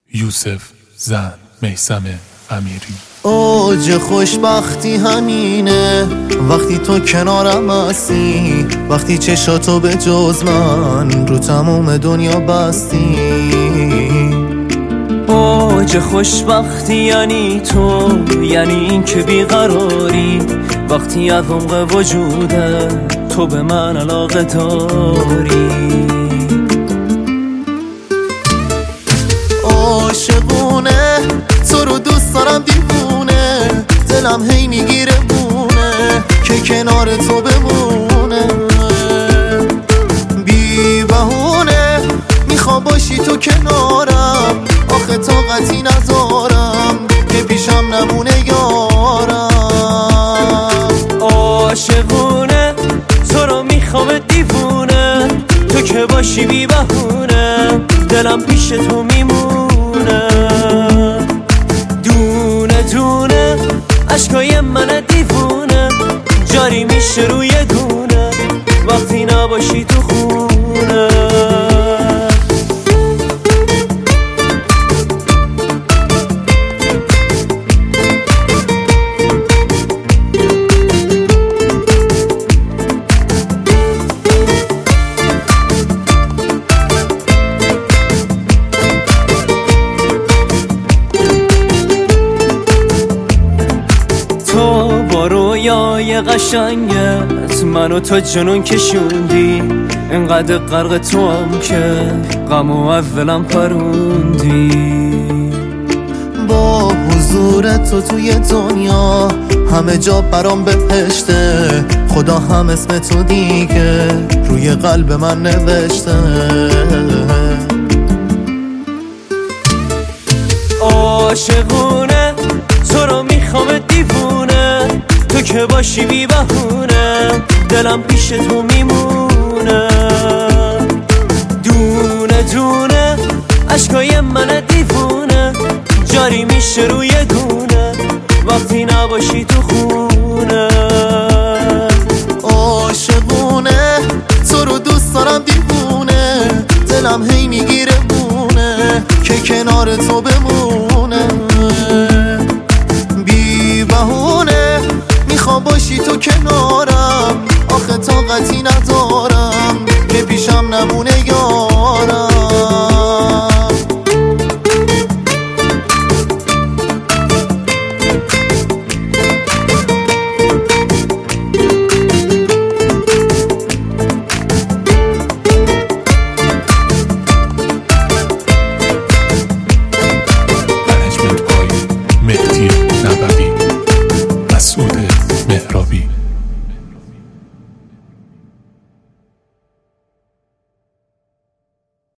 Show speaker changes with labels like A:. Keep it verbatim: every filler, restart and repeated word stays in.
A: یوسف زن میثم امیری.
B: اوج خوشبختی همینه وقتی تو کنارم هستی، وقتی چشاتو به جز من رو تموم دنیا بستی.
C: اوج خوشبختی یعنی تو، یعنی این که بیقراری وقتی از عمق وجوده تو به من علاقه داری.
B: عاشقونه تو رو دوست دارم دیوونه، دلم هی میگیره بونه که کنار تو بمونه. بی بهونه میخوام باشی تو کنارم، آخه طاقتی ندارم که پیشم نمونه یارم.
C: عاشقونه تو رو میخوام دیوونه، تو که باشی بی بهونه دلم پیش تو میمونه. دونه دونه عشقای من دیوونه جاری میشه روی گونه وقتی نباشی تو خونه. رویای قشنگت منو تا جنون کشوندی، انقدر غرق تو هم که غم و اولم پروندی.
B: با حضور تو توی دنیا همه جا برام بهشته، خدا هم اسم تو دیگه روی قلب من نوشته.
C: عاشقونه تو رو میخوام دیوونه، تو که باشی بی بهونه دلم پیش تو میمونه. دونه دونه عشقای من دیوونه جاری میشه روی گونه وقتی نباشی تو خونه.
B: عاشقونه تو رو دوست دارم دیوونه، دلم هی میگیره بونه که کنار تو بمونه. بی بهونه میخوام باشی تو کنارم، آخه طاقتی ندارم که پیشم نمونه یارم.
A: منیجمنت پای مهدی نبوی، مسعود